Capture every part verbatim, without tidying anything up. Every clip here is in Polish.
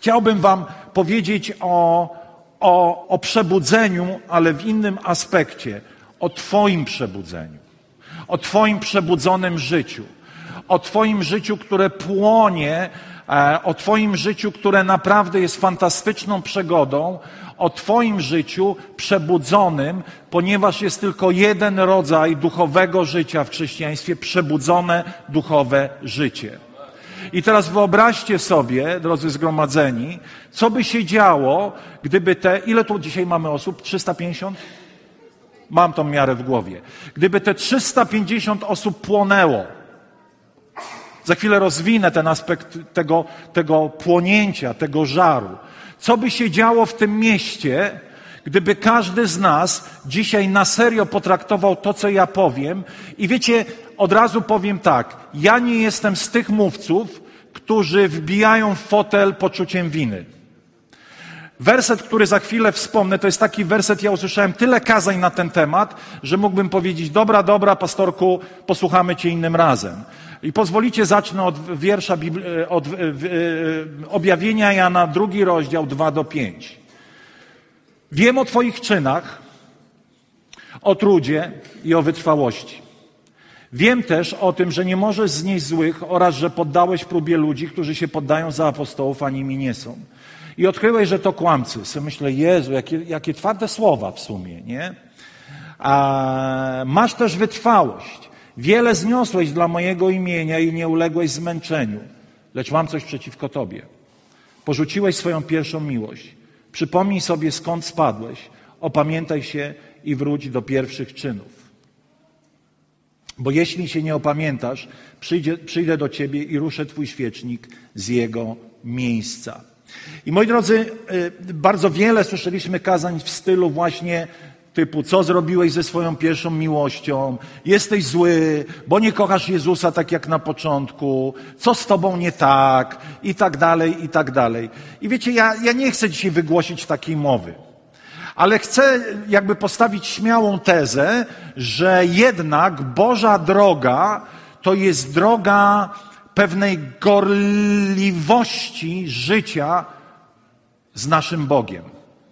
Chciałbym wam powiedzieć o, o, o przebudzeniu, ale w innym aspekcie. O twoim przebudzeniu. O twoim przebudzonym życiu. O twoim życiu, które płonie, o twoim życiu, które naprawdę jest fantastyczną przygodą, o twoim życiu przebudzonym, ponieważ jest tylko jeden rodzaj duchowego życia w chrześcijaństwie, przebudzone duchowe życie. I teraz wyobraźcie sobie, drodzy zgromadzeni, co by się działo, gdyby te, ile tu dzisiaj mamy osób? trzysta pięćdziesiąt? Mam tą miarę w głowie. Gdyby te trzysta pięćdziesiąt osób płonęło, za chwilę rozwinę ten aspekt tego, tego płonięcia, tego żaru. Co by się działo w tym mieście, gdyby każdy z nas dzisiaj na serio potraktował to, co ja powiem? I wiecie, od razu powiem tak, ja nie jestem z tych mówców, którzy wbijają w fotel poczuciem winy. Werset, który za chwilę wspomnę, to jest taki werset, ja usłyszałem tyle kazań na ten temat, że mógłbym powiedzieć, dobra, dobra, pastorku, posłuchamy cię innym razem. I pozwolicie, zacznę od wiersza, od objawienia Jana, drugi rozdział, dwa do pięciu. Wiem o twoich czynach, o trudzie i o wytrwałości. Wiem też o tym, że nie możesz znieść złych oraz, że poddałeś próbie ludzi, którzy się poddają za apostołów, a nimi nie są. I odkryłeś, że to kłamcy. Sobie myślę, Jezu, jakie, jakie twarde słowa w sumie, nie? A masz też wytrwałość. Wiele zniosłeś dla mojego imienia i nie uległeś zmęczeniu. Lecz mam coś przeciwko tobie. Porzuciłeś swoją pierwszą miłość. Przypomnij sobie, skąd spadłeś. Opamiętaj się i wróć do pierwszych czynów. Bo jeśli się nie opamiętasz, przyjdzie, przyjdę do ciebie i ruszę twój świecznik z jego miejsca. I moi drodzy, bardzo wiele słyszeliśmy kazań w stylu właśnie typu, co zrobiłeś ze swoją pierwszą miłością, jesteś zły, bo nie kochasz Jezusa tak jak na początku, co z tobą nie tak, i tak dalej, i tak dalej. I wiecie, ja, ja nie chcę dzisiaj wygłosić takiej mowy, ale chcę jakby postawić śmiałą tezę, że jednak Boża droga to jest droga pewnej gorliwości życia z naszym Bogiem.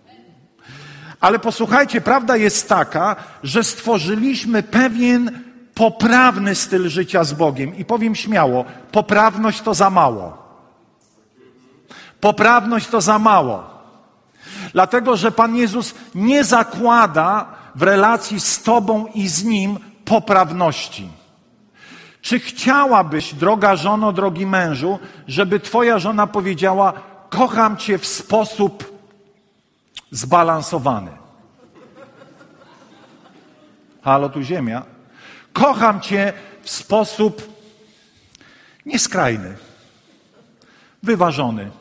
Ale posłuchajcie, prawda jest taka, że stworzyliśmy pewien poprawny styl życia z Bogiem. I powiem śmiało, poprawność to za mało. Poprawność to za mało. Dlatego, że Pan Jezus nie zakłada w relacji z tobą i z Nim poprawności. Czy chciałabyś, droga żono, drogi mężu, żeby twoja żona powiedziała, kocham cię w sposób zbalansowany? Halo, tu ziemia. Kocham cię w sposób nieskrajny, wyważony.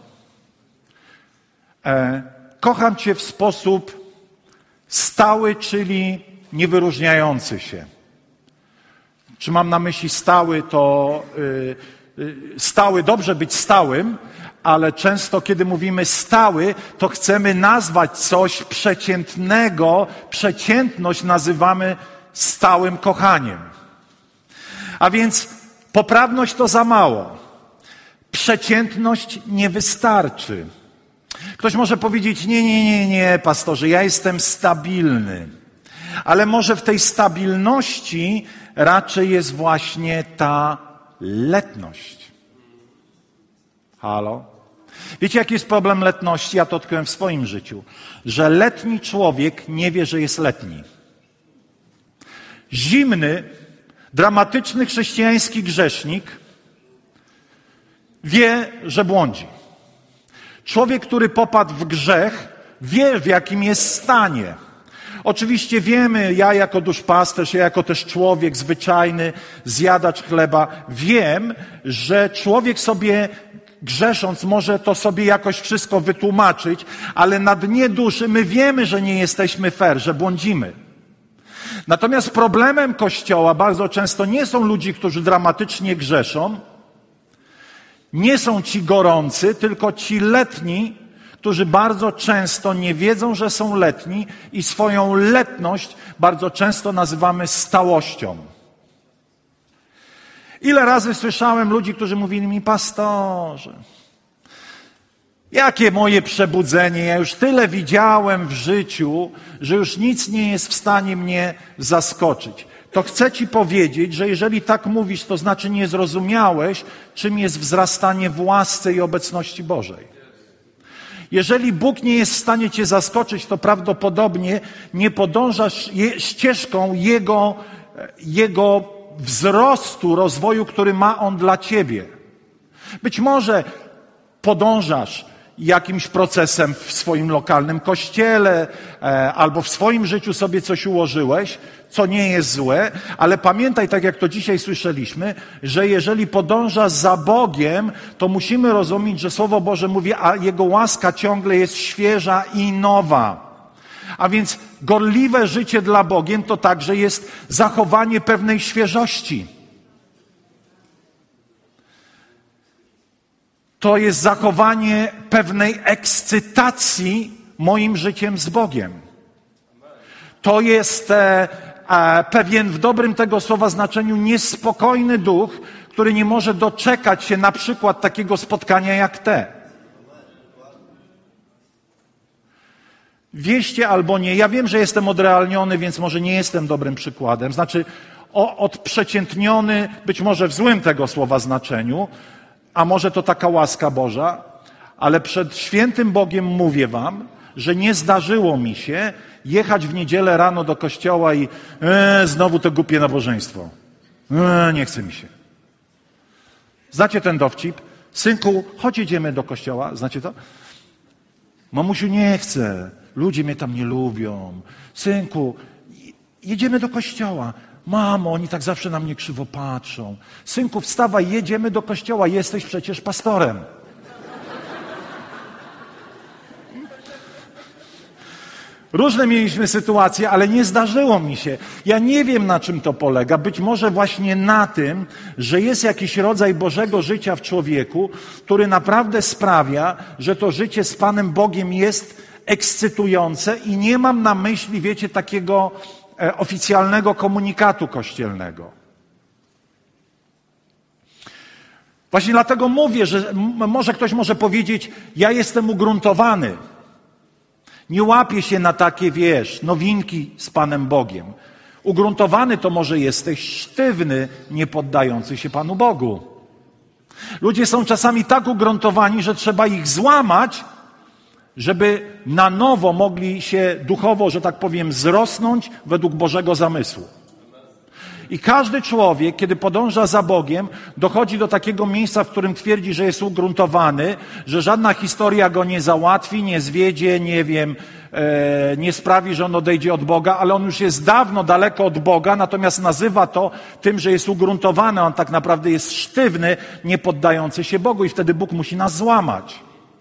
E, kocham cię w sposób stały, czyli niewyróżniający się. Czy mam na myśli stały, to y, y, stały, dobrze być stałym, ale często kiedy mówimy stały, to chcemy nazwać coś przeciętnego. Przeciętność nazywamy stałym kochaniem. A więc poprawność to za mało. Przeciętność nie wystarczy. Ktoś może powiedzieć, nie, nie, nie, nie, pastorze, ja jestem stabilny. Ale może w tej stabilności raczej jest właśnie ta letność. Halo? Wiecie, jaki jest problem letności? Ja to odkryłem w swoim życiu. Że letni człowiek nie wie, że jest letni. Zimny, dramatyczny chrześcijański grzesznik wie, że błądzi. Człowiek, który popadł w grzech, wie, w jakim jest stanie. Oczywiście wiemy, ja jako duszpasterz, ja jako też człowiek zwyczajny, zjadacz chleba, wiem, że człowiek sobie grzesząc może to sobie jakoś wszystko wytłumaczyć, ale na dnie duszy my wiemy, że nie jesteśmy fair, że błądzimy. Natomiast problemem Kościoła bardzo często nie są ludzie, którzy dramatycznie grzeszą, nie są ci gorący, tylko ci letni, którzy bardzo często nie wiedzą, że są letni i swoją letność bardzo często nazywamy stałością. Ile razy słyszałem ludzi, którzy mówili mi, pastorze, Jakie moje przebudzenie? Ja już tyle widziałem w życiu, że już nic nie jest w stanie mnie zaskoczyć. To chcę ci powiedzieć, że jeżeli tak mówisz, to znaczy nie zrozumiałeś, czym jest wzrastanie w łasce i obecności Bożej. Jeżeli Bóg nie jest w stanie cię zaskoczyć, to prawdopodobnie nie podążasz je, ścieżką Jego, Jego wzrostu, rozwoju, który ma On dla ciebie. Być może podążasz jakimś procesem w swoim lokalnym kościele e, albo w swoim życiu sobie coś ułożyłeś, co nie jest złe, ale pamiętaj, tak jak to dzisiaj słyszeliśmy, że jeżeli podążasz za Bogiem, to musimy rozumieć, że Słowo Boże mówi, a Jego łaska ciągle jest świeża i nowa. A więc gorliwe życie dla Bogiem to także jest zachowanie pewnej świeżości. To jest zachowanie pewnej ekscytacji moim życiem z Bogiem. To jest e, e, pewien w dobrym tego słowa znaczeniu niespokojny duch, który nie może doczekać się na przykład takiego spotkania jak te. Wieście albo nie. Ja wiem, że jestem odrealniony, więc może nie jestem dobrym przykładem. Znaczy o, odprzeciętniony, być może w złym tego słowa znaczeniu, a może to taka łaska Boża, ale przed świętym Bogiem mówię wam, że nie zdarzyło mi się jechać w niedzielę rano do kościoła i e, znowu to głupie nabożeństwo. E, nie chce mi się. Znacie ten dowcip? Synku, chodź jedziemy do kościoła. Znacie to? Mamusiu, nie chcę. Ludzie mnie tam nie lubią. Synku, jedziemy do kościoła. Mamo, oni tak zawsze na mnie krzywo patrzą. Synku, wstawaj, jedziemy do kościoła. Jesteś przecież pastorem. Różne mieliśmy sytuacje, ale nie zdarzyło mi się. Ja nie wiem, na czym to polega. Być może właśnie na tym, że jest jakiś rodzaj Bożego życia w człowieku, który naprawdę sprawia, że to życie z Panem Bogiem jest ekscytujące i nie mam na myśli, wiecie, takiego e, oficjalnego komunikatu kościelnego. Właśnie dlatego mówię, że m- może ktoś może powiedzieć, ja jestem ugruntowany. Nie łapię się na takie, wiesz, nowinki z Panem Bogiem. Ugruntowany to może jesteś sztywny, nie poddający się Panu Bogu. Ludzie są czasami tak ugruntowani, że trzeba ich złamać, żeby na nowo mogli się duchowo, że tak powiem, wzrosnąć według Bożego zamysłu. I każdy człowiek, kiedy podąża za Bogiem, dochodzi do takiego miejsca, w którym twierdzi, że jest ugruntowany, że żadna historia go nie załatwi, nie zwiedzie, nie wiem, e, nie sprawi, że on odejdzie od Boga, ale on już jest dawno daleko od Boga, natomiast nazywa to tym, że jest ugruntowany, on tak naprawdę jest sztywny, nie poddający się Bogu i wtedy Bóg musi nas złamać.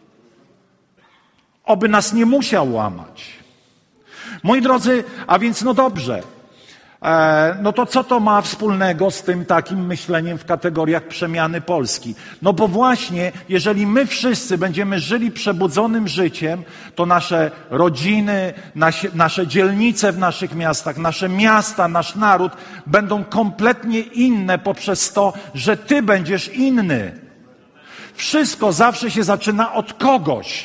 Oby nas nie musiał łamać. Moi drodzy, a więc no dobrze. No to co to ma wspólnego z tym takim myśleniem w kategoriach przemiany Polski? No bo właśnie, jeżeli my wszyscy będziemy żyli przebudzonym życiem, to nasze rodziny, nasze, nasze dzielnice w naszych miastach, nasze miasta, nasz naród będą kompletnie inne poprzez to, że ty będziesz inny. Wszystko zawsze się zaczyna od kogoś.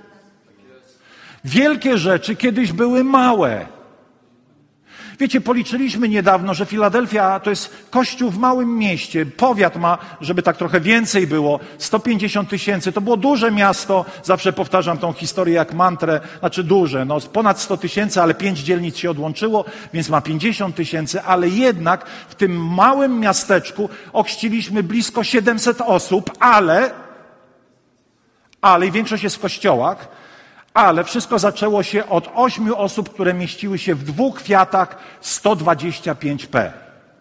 Wielkie rzeczy kiedyś były małe. Wiecie, policzyliśmy niedawno, że Filadelfia to jest kościół w małym mieście. Powiat ma, żeby tak trochę więcej było, sto pięćdziesiąt tysięcy. To było duże miasto. Zawsze powtarzam tą historię jak mantrę. Znaczy duże, no ponad sto tysięcy, ale pięć dzielnic się odłączyło, więc ma pięćdziesiąt tysięcy. Ale jednak w tym małym miasteczku ochrzciliśmy blisko siedemset osób, ale, ale i większość jest w kościołach. Ale wszystko zaczęło się od ośmiu osób, które mieściły się w dwóch Fiatach sto dwadzieścia pięć P.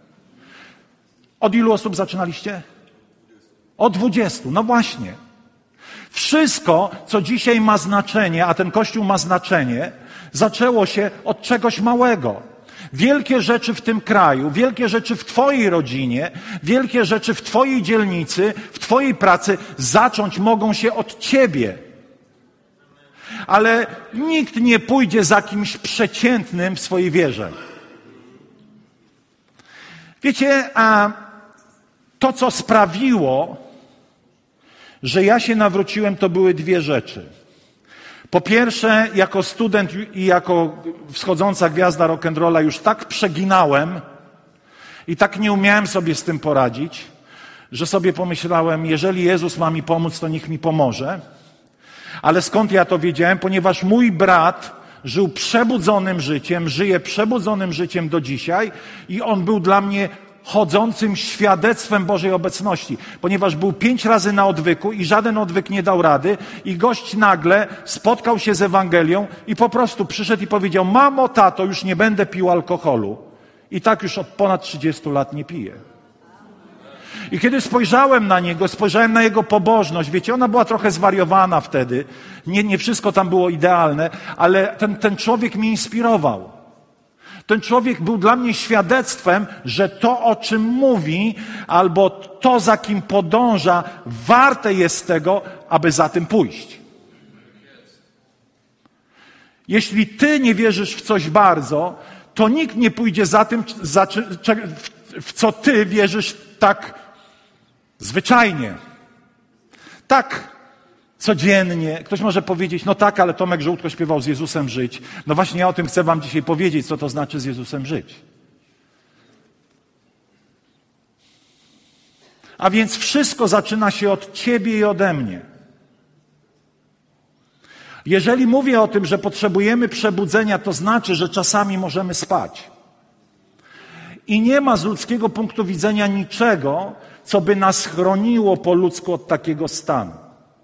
Od ilu osób zaczynaliście? Od dwudziestu. No właśnie. Wszystko, co dzisiaj ma znaczenie, a ten Kościół ma znaczenie, zaczęło się od czegoś małego. Wielkie rzeczy w tym kraju, wielkie rzeczy w twojej rodzinie, wielkie rzeczy w twojej dzielnicy, w twojej pracy zacząć mogą się od ciebie. Ale nikt nie pójdzie za kimś przeciętnym w swojej wierze. Wiecie, a to, co sprawiło, że ja się nawróciłem, to były dwie rzeczy. Po pierwsze, jako student i jako wschodząca gwiazda rock'n'rolla już tak przeginałem i tak nie umiałem sobie z tym poradzić, że sobie pomyślałem, jeżeli Jezus ma mi pomóc, to niech mi pomoże. Ale skąd ja to wiedziałem? Ponieważ mój brat żył przebudzonym życiem, żyje przebudzonym życiem do dzisiaj i on był dla mnie chodzącym świadectwem Bożej obecności, ponieważ był pięć razy na odwyku i żaden odwyk nie dał rady i gość nagle spotkał się z Ewangelią i po prostu przyszedł i powiedział: mamo, tato, już nie będę pił alkoholu. I tak już od ponad trzydziestu lat nie piję. I kiedy spojrzałem na niego, spojrzałem na jego pobożność, wiecie, ona była trochę zwariowana wtedy, nie, nie wszystko tam było idealne, ale ten, ten człowiek mnie inspirował. Ten człowiek był dla mnie świadectwem, że to, o czym mówi, albo to, za kim podąża, warte jest tego, aby za tym pójść. Jeśli ty nie wierzysz w coś bardzo, to nikt nie pójdzie za tym, za, w co ty wierzysz tak zwyczajnie. Tak codziennie. Ktoś może powiedzieć: no tak, ale Tomek Żółtko śpiewał z Jezusem żyć. No właśnie ja o tym chcę wam dzisiaj powiedzieć, co to znaczy z Jezusem żyć. A więc wszystko zaczyna się od ciebie i ode mnie. Jeżeli mówię o tym, że potrzebujemy przebudzenia, to znaczy, że czasami możemy spać. I nie ma z ludzkiego punktu widzenia niczego, co by nas chroniło po ludzku od takiego stanu.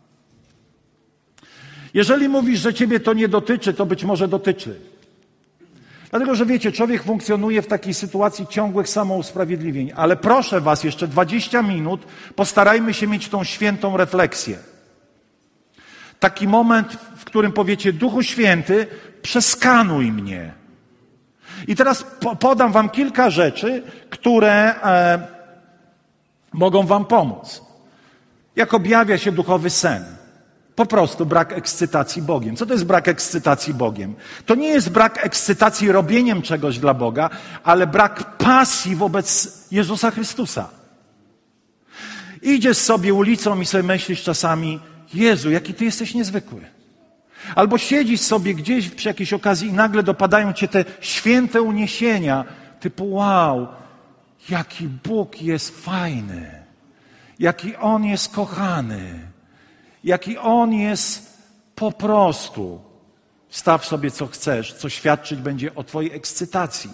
Jeżeli mówisz, że ciebie to nie dotyczy, to być może dotyczy. Dlatego, że wiecie, człowiek funkcjonuje w takiej sytuacji ciągłych samousprawiedliwień. Ale proszę was, jeszcze dwadzieścia minut, postarajmy się mieć tą świętą refleksję. Taki moment, w którym powiecie: Duchu Święty, przeskanuj mnie. I teraz po, podam wam kilka rzeczy, które e, mogą wam pomóc. Jak objawia się duchowy sen? Po prostu brak ekscytacji Bogiem. Co to jest brak ekscytacji Bogiem? To nie jest brak ekscytacji robieniem czegoś dla Boga, ale brak pasji wobec Jezusa Chrystusa. Idziesz sobie ulicą i sobie myślisz czasami: Jezu, jaki Ty jesteś niezwykły. Albo siedzisz sobie gdzieś przy jakiejś okazji i nagle dopadają Cię te święte uniesienia, typu: wow, jaki Bóg jest fajny, jaki On jest kochany, jaki On jest po prostu. Staw sobie co chcesz, co świadczyć będzie o Twojej ekscytacji.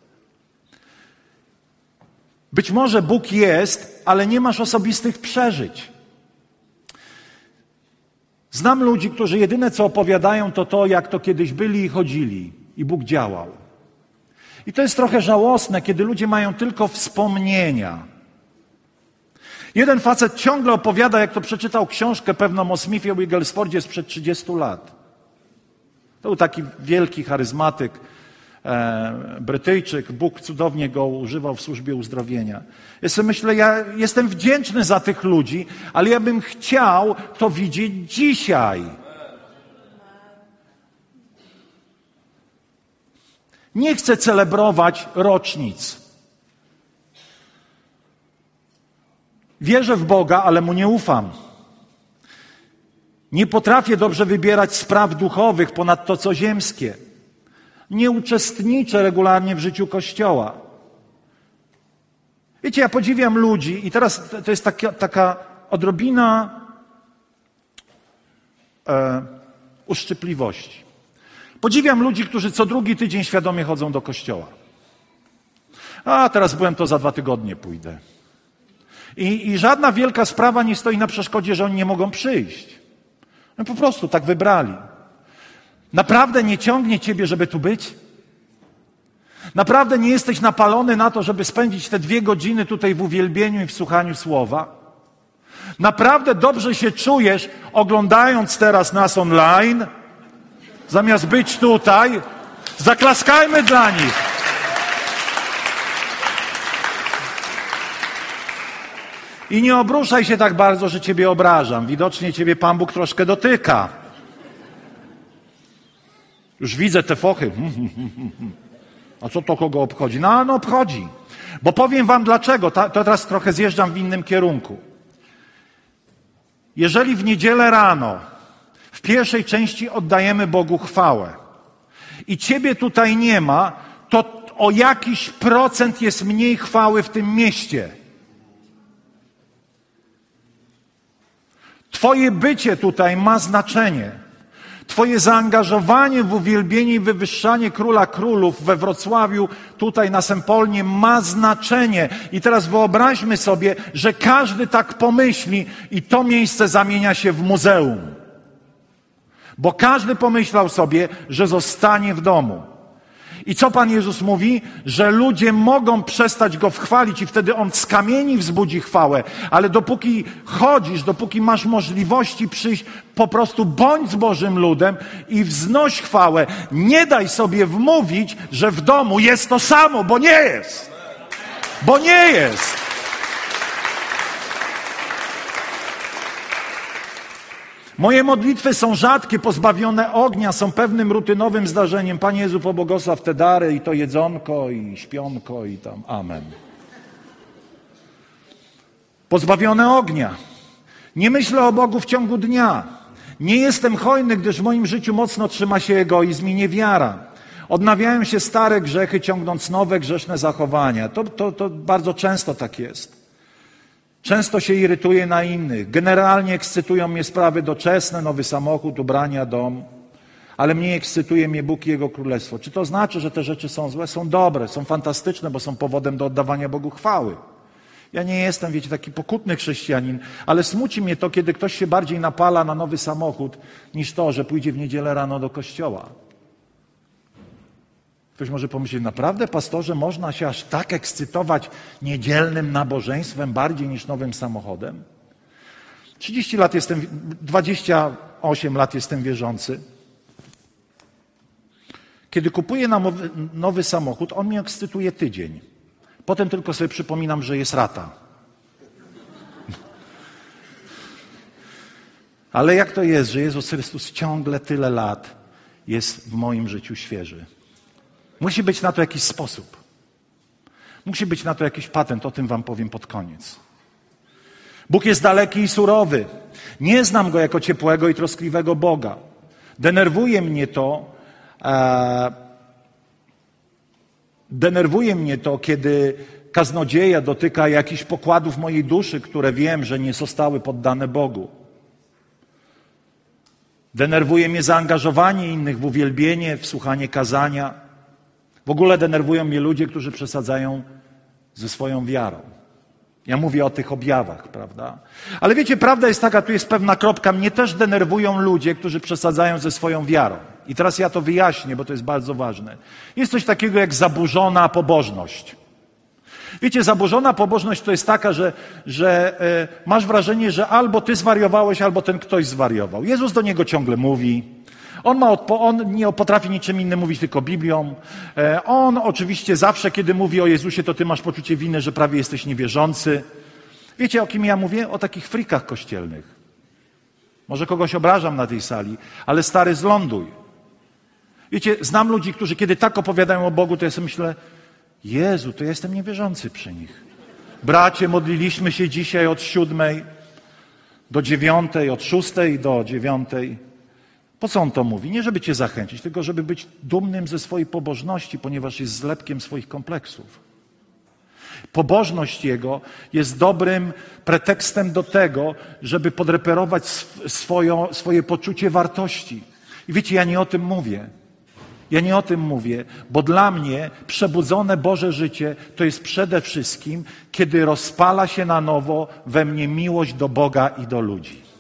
Być może Bóg jest, ale nie masz osobistych przeżyć. Znam ludzi, którzy jedyne co opowiadają, to to, jak to kiedyś byli i chodzili i Bóg działał. I to jest trochę żałosne, kiedy ludzie mają tylko wspomnienia. Jeden facet ciągle opowiada, jak to przeczytał książkę pewną o Smithie Wigglesworthie sprzed trzydziestu lat. To był taki wielki charyzmatyk, e, Brytyjczyk. Bóg cudownie go używał w służbie uzdrowienia. Ja sobie myślę, ja jestem wdzięczny za tych ludzi, ale ja bym chciał to widzieć dzisiaj. Nie chcę celebrować rocznic. Wierzę w Boga, ale Mu nie ufam. Nie potrafię dobrze wybierać spraw duchowych ponad to, co ziemskie. Nie uczestniczę regularnie w życiu Kościoła. Wiecie, ja podziwiam ludzi i teraz to jest taka, taka odrobina e, uszczypliwości. Podziwiam ludzi, którzy co drugi tydzień świadomie chodzą do kościoła. A teraz byłem, to za dwa tygodnie pójdę. I, I żadna wielka sprawa nie stoi na przeszkodzie, że oni nie mogą przyjść. No po prostu tak wybrali. Naprawdę nie ciągnie ciebie, żeby tu być? Naprawdę nie jesteś napalony na to, żeby spędzić te dwie godziny tutaj w uwielbieniu i w słuchaniu słowa? Naprawdę dobrze się czujesz, oglądając teraz nas online, zamiast być tutaj? Zaklaskajmy dla nich. I nie obruszaj się tak bardzo, że ciebie obrażam. Widocznie ciebie Pan Bóg troszkę dotyka. Już widzę te fochy. A co to kogo obchodzi? No, no obchodzi. Bo powiem wam dlaczego. To teraz trochę zjeżdżam w innym kierunku. Jeżeli w niedzielę rano, w pierwszej części oddajemy Bogu chwałę i Ciebie tutaj nie ma, to o jakiś procent jest mniej chwały w tym mieście. Twoje bycie tutaj ma znaczenie. Twoje zaangażowanie w uwielbienie i wywyższanie Króla Królów we Wrocławiu, tutaj na Sempolnie, ma znaczenie. I teraz wyobraźmy sobie, że każdy tak pomyśli i to miejsce zamienia się w muzeum. Bo każdy pomyślał sobie, że zostanie w domu. I co Pan Jezus mówi? Że ludzie mogą przestać Go wchwalić i wtedy On z kamieni wzbudzi chwałę. Ale dopóki chodzisz, dopóki masz możliwości przyjść, po prostu bądź z Bożym ludem i wznoś chwałę. Nie daj sobie wmówić, że w domu jest to samo, bo nie jest. Bo nie jest. Moje modlitwy są rzadkie, pozbawione ognia, są pewnym rutynowym zdarzeniem. Panie Jezu, pobłogosław te dary i to jedzonko, i śpionko, i tam. Amen. Pozbawione ognia. Nie myślę o Bogu w ciągu dnia. Nie jestem hojny, gdyż w moim życiu mocno trzyma się egoizm i niewiara. Odnawiają się stare grzechy, ciągnąc nowe grzeszne zachowania. To, to, to bardzo często tak jest. Często się irytuję na innych. Generalnie ekscytują mnie sprawy doczesne, nowy samochód, ubrania, dom. Ale mniej ekscytuje mnie Bóg i Jego Królestwo. Czy to znaczy, że te rzeczy są złe? Są dobre, są fantastyczne, bo są powodem do oddawania Bogu chwały. Ja nie jestem, wiecie, taki pokutny chrześcijanin, ale smuci mnie to, kiedy ktoś się bardziej napala na nowy samochód, niż to, że pójdzie w niedzielę rano do kościoła. Ktoś może pomyśleć, naprawdę, pastorze, można się aż tak ekscytować niedzielnym nabożeństwem bardziej niż nowym samochodem? trzydzieści lat jestem, dwadzieścia osiem lat jestem wierzący. Kiedy kupuję nowy, nowy samochód, on mnie ekscytuje tydzień. Potem tylko sobie przypominam, że jest rata. Ale jak to jest, że Jezus Chrystus ciągle tyle lat jest w moim życiu świeży? Musi być na to jakiś sposób. Musi być na to jakiś patent, o tym wam powiem pod koniec. Bóg jest daleki i surowy. Nie znam Go jako ciepłego i troskliwego Boga. Denerwuje mnie to, e, denerwuje mnie to, kiedy kaznodzieja dotyka jakichś pokładów mojej duszy, które wiem, że nie zostały poddane Bogu. Denerwuje mnie zaangażowanie innych w uwielbienie, w słuchanie kazania. W ogóle denerwują mnie ludzie, którzy przesadzają ze swoją wiarą. Ja mówię o tych objawach, prawda? Ale wiecie, prawda jest taka, tu jest pewna kropka. Mnie też denerwują ludzie, którzy przesadzają ze swoją wiarą. I teraz ja to wyjaśnię, bo to jest bardzo ważne. Jest coś takiego jak zaburzona pobożność. Wiecie, zaburzona pobożność to jest taka, że, że e, masz wrażenie, że albo ty zwariowałeś, albo ten ktoś zwariował. Jezus do niego ciągle mówi. On, ma odpo- on nie potrafi niczym innym mówić, tylko Biblią. E, on oczywiście zawsze, kiedy mówi o Jezusie, to ty masz poczucie winy, że prawie jesteś niewierzący. Wiecie, o kim ja mówię? O takich frikach kościelnych. Może kogoś obrażam na tej sali, ale stary, zląduj. Wiecie, znam ludzi, którzy kiedy tak opowiadają o Bogu, to ja sobie myślę, Jezu, to ja jestem niewierzący przy nich. Bracie, modliliśmy się dzisiaj od siódmej do dziewiątej, od szóstej do dziewiątej. Po co on to mówi? Nie żeby cię zachęcić, tylko żeby być dumnym ze swojej pobożności, ponieważ jest zlepkiem swoich kompleksów. Pobożność jego jest dobrym pretekstem do tego, żeby podreperować swoją, swoje poczucie wartości. I wiecie, ja nie o tym mówię. Ja nie o tym mówię, bo dla mnie przebudzone Boże życie to jest przede wszystkim, kiedy rozpala się na nowo we mnie miłość do Boga i do ludzi.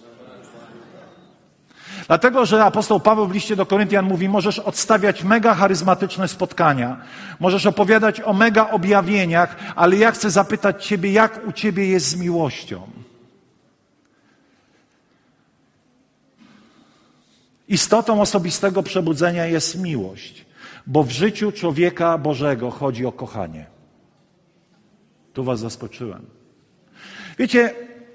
Dlatego, że apostoł Paweł w liście do Koryntian mówi, możesz odstawiać mega charyzmatyczne spotkania, możesz opowiadać o mega objawieniach, ale ja chcę zapytać ciebie, jak u ciebie jest z miłością? Istotą osobistego przebudzenia jest miłość, bo w życiu człowieka Bożego chodzi o kochanie. Tu was zaskoczyłem. Wiecie,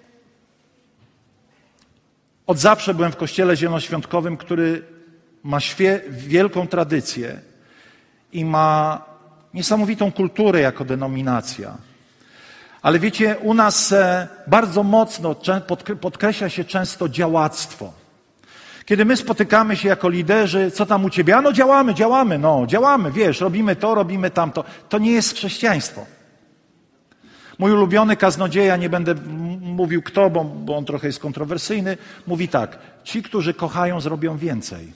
od zawsze byłem w kościele zielonoświątkowym, który ma świe- wielką tradycję i ma niesamowitą kulturę jako denominacja. Ale wiecie, u nas bardzo mocno podkreśla się często działactwo. Kiedy my spotykamy się jako liderzy, co tam u ciebie? A no działamy, działamy, no działamy, wiesz, robimy to, robimy tamto. To nie jest chrześcijaństwo. Mój ulubiony kaznodzieja, nie będę mówił kto, bo, bo on trochę jest kontrowersyjny, mówi tak: ci, którzy kochają, zrobią więcej.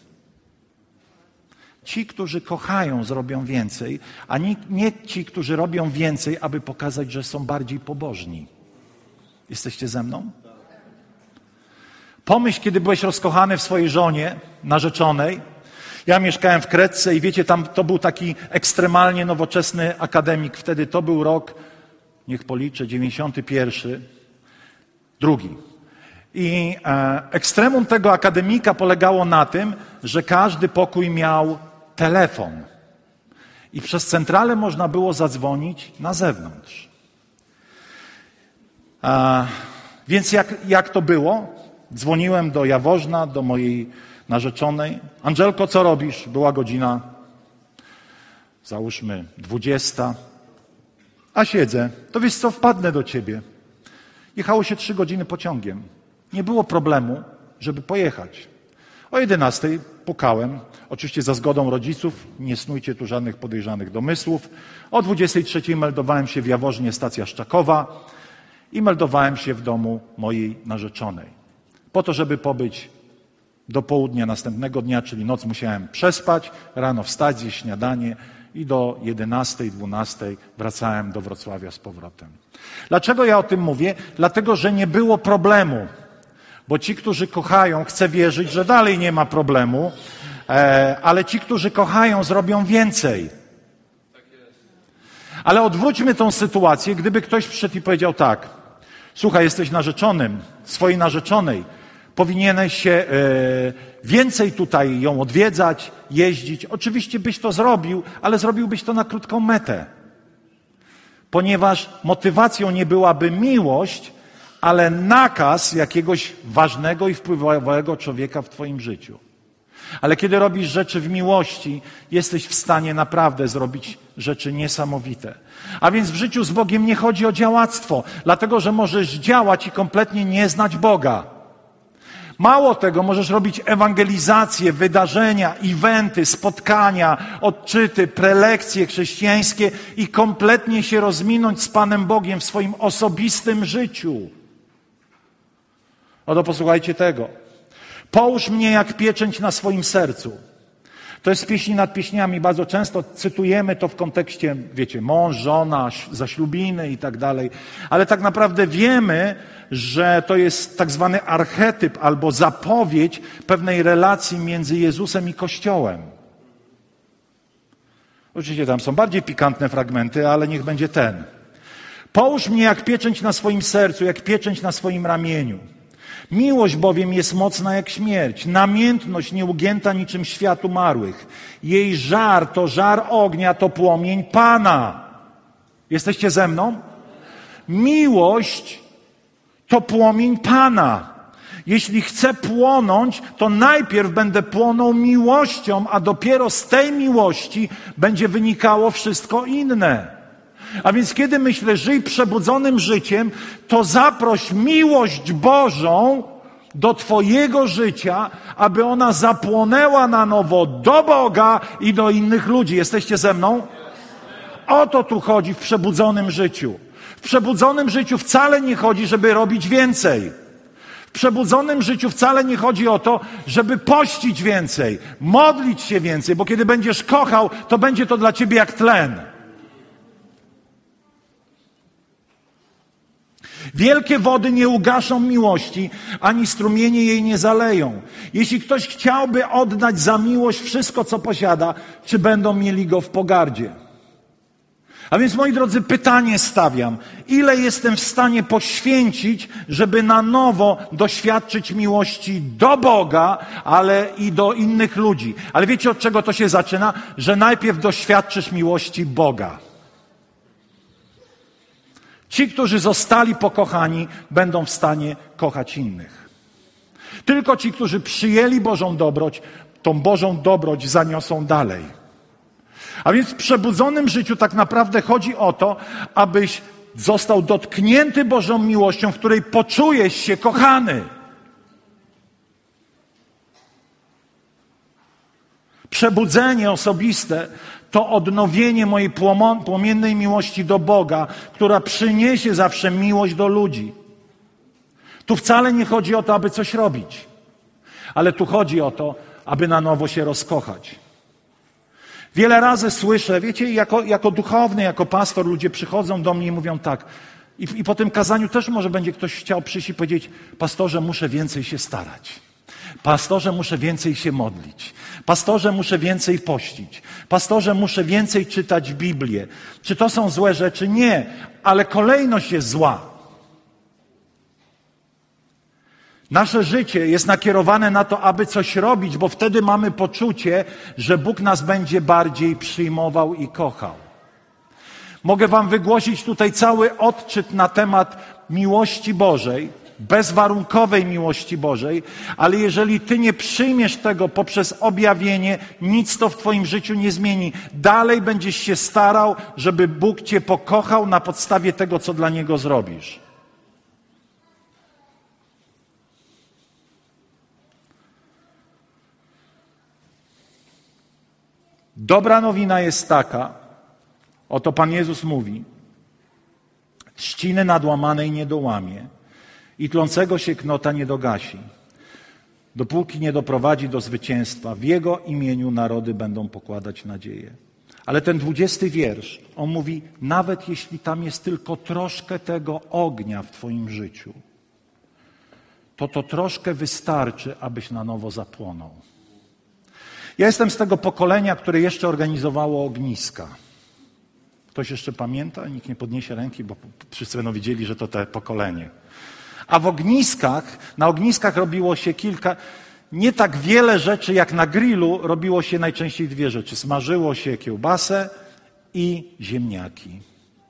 Ci, którzy kochają, zrobią więcej, a nie, nie ci, którzy robią więcej, aby pokazać, że są bardziej pobożni. Jesteście ze mną? Pomyśl, kiedy byłeś rozkochany w swojej żonie, narzeczonej. Ja mieszkałem w Kretce i wiecie, tam to był taki ekstremalnie nowoczesny akademik. Wtedy to był rok, niech policzę, dziewięćdziesiąty pierwszy, drugi. I e, ekstremum tego akademika polegało na tym, że każdy pokój miał telefon. I przez centralę można było zadzwonić na zewnątrz. E, więc jak, jak to było? Dzwoniłem do Jaworzna, do mojej narzeczonej. Angelko, co robisz? Była godzina, załóżmy, dwudziesta. A siedzę. To wiesz co, wpadnę do ciebie. Jechało się trzy godziny pociągiem. Nie było problemu, żeby pojechać. O jedenastej pukałem, oczywiście za zgodą rodziców, nie snujcie tu żadnych podejrzanych domysłów. O dwudziestej trzeciej meldowałem się w Jaworznie, stacja Szczakowa, i meldowałem się w domu mojej narzeczonej. Po to, żeby pobyć do południa następnego dnia, czyli noc musiałem przespać, rano wstać, zjeść śniadanie i do jedenastej, dwunastej wracałem do Wrocławia z powrotem. Dlaczego ja o tym mówię? Dlatego, że nie było problemu. Bo ci, którzy kochają, chcę wierzyć, że dalej nie ma problemu, e, ale ci, którzy kochają, zrobią więcej. Ale odwróćmy tą sytuację, gdyby ktoś przyszedł i powiedział tak: słuchaj, jesteś narzeczonym swojej narzeczonej, powinieneś się e, więcej tutaj ją odwiedzać, jeździć. Oczywiście byś to zrobił, ale zrobiłbyś to na krótką metę. Ponieważ motywacją nie byłaby miłość, ale nakaz jakiegoś ważnego i wpływowego człowieka w twoim życiu. Ale kiedy robisz rzeczy w miłości, jesteś w stanie naprawdę zrobić rzeczy niesamowite. A więc w życiu z Bogiem nie chodzi o działactwo, dlatego że możesz działać i kompletnie nie znać Boga. Mało tego, możesz robić ewangelizację, wydarzenia, eventy, spotkania, odczyty, prelekcje chrześcijańskie i kompletnie się rozminąć z Panem Bogiem w swoim osobistym życiu. Oto posłuchajcie tego. Połóż mnie jak pieczęć na swoim sercu. To jest z pieśni nad pieśniami. Bardzo często cytujemy to w kontekście, wiecie, mąż, żona, zaślubiny i tak dalej. Ale tak naprawdę wiemy, że to jest tak zwany archetyp albo zapowiedź pewnej relacji między Jezusem i Kościołem. Oczywiście tam są bardziej pikantne fragmenty, ale niech będzie ten. Połóż mnie jak pieczęć na swoim sercu, jak pieczęć na swoim ramieniu. Miłość bowiem jest mocna jak śmierć, namiętność nieugięta niczym świat umarłych. Jej żar to żar ognia, to płomień Pana. Jesteście ze mną? Miłość to płomień Pana. Jeśli chcę płonąć, to najpierw będę płonął miłością, a dopiero z tej miłości będzie wynikało wszystko inne. A więc kiedy myślę, żyj przebudzonym życiem, to zaproś miłość Bożą do twojego życia, aby ona zapłonęła na nowo do Boga i do innych ludzi. Jesteście ze mną? O to tu chodzi w przebudzonym życiu. W przebudzonym życiu wcale nie chodzi, żeby robić więcej. W przebudzonym życiu wcale nie chodzi o to, żeby pościć więcej, modlić się więcej, bo kiedy będziesz kochał, to będzie to dla ciebie jak tlen. Wielkie wody nie ugaszą miłości, ani strumienie jej nie zaleją. Jeśli ktoś chciałby oddać za miłość wszystko, co posiada, czy będą mieli go w pogardzie? A więc, moi drodzy, pytanie stawiam. Ile jestem w stanie poświęcić, żeby na nowo doświadczyć miłości do Boga, ale i do innych ludzi? Ale wiecie, od czego to się zaczyna? Że najpierw doświadczysz miłości Boga. Ci, którzy zostali pokochani, będą w stanie kochać innych. Tylko ci, którzy przyjęli Bożą dobroć, tą Bożą dobroć zaniosą dalej. A więc w przebudzonym życiu tak naprawdę chodzi o to, abyś został dotknięty Bożą miłością, w której poczujesz się kochany. Przebudzenie osobiste to odnowienie mojej płomiennej miłości do Boga, która przyniesie zawsze miłość do ludzi. Tu wcale nie chodzi o to, aby coś robić, ale tu chodzi o to, aby na nowo się rozkochać. Wiele razy słyszę, wiecie, jako, jako duchowny, jako pastor, ludzie przychodzą do mnie i mówią tak, i, i po tym kazaniu też może będzie ktoś chciał przyjść i powiedzieć, pastorze, muszę więcej się starać. Pastorze, muszę więcej się modlić. Pastorze, muszę więcej pościć. Pastorze, muszę więcej czytać Biblię. Czy to są złe rzeczy? Nie, ale kolejność jest zła. Nasze życie jest nakierowane na to, aby coś robić, bo wtedy mamy poczucie, że Bóg nas będzie bardziej przyjmował i kochał. Mogę wam wygłosić tutaj cały odczyt na temat miłości Bożej, bezwarunkowej miłości Bożej, ale jeżeli ty nie przyjmiesz tego poprzez objawienie, nic to w twoim życiu nie zmieni. Dalej będziesz się starał, żeby Bóg cię pokochał na podstawie tego, co dla Niego zrobisz. Dobra nowina jest taka, oto Pan Jezus mówi, trzciny nadłamanej nie dołamie i tlącego się knota nie dogasi, dopóki nie doprowadzi do zwycięstwa. W Jego imieniu narody będą pokładać nadzieję. Ale ten dwudziesty wiersz, on mówi, nawet jeśli tam jest tylko troszkę tego ognia w twoim życiu, to to troszkę wystarczy, abyś na nowo zapłonął. Ja jestem z tego pokolenia, które jeszcze organizowało ogniska. Ktoś jeszcze pamięta? Nikt nie podniesie ręki, bo wszyscy będą wiedzieli, że to te pokolenie. A w ogniskach, na ogniskach robiło się kilka, nie tak wiele rzeczy jak na grillu, robiło się najczęściej dwie rzeczy. Smażyło się kiełbasę i ziemniaki.